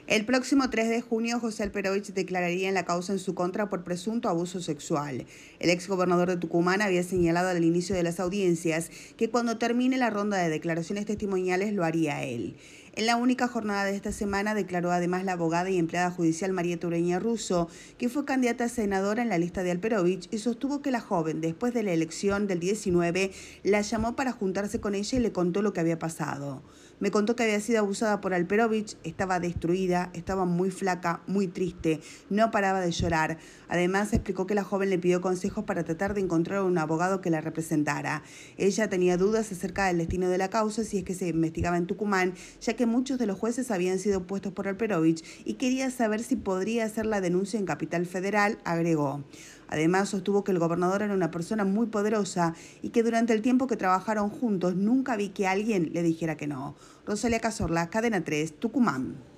El próximo 3 de junio, José Alperovich declararía en la causa en su contra por presunto abuso sexual. El exgobernador de Tucumán había señalado al inicio de las audiencias que cuando termine la ronda de declaraciones testimoniales lo haría él. En la única jornada de esta semana declaró además la abogada y empleada judicial Marieta Ureña Russo, que fue candidata a senadora en la lista de Alperovich, y sostuvo que la joven, después de la elección del 19, la llamó para juntarse con ella y le contó lo que había pasado. Me contó que había sido abusada por Alperovich, estaba destruida, estaba muy flaca, muy triste, no paraba de llorar. Además explicó que la joven le pidió consejos para tratar de encontrar un abogado que la representara. Ella tenía dudas acerca del destino de la causa si es que se investigaba en Tucumán, ya que muchos de los jueces habían sido puestos por Alperovich, y quería saber si podría hacer la denuncia en Capital Federal, agregó. Además, sostuvo que el gobernador era una persona muy poderosa y que durante el tiempo que trabajaron juntos nunca vi que alguien le dijera que no. Rosalía Cazorla, Cadena 3, Tucumán.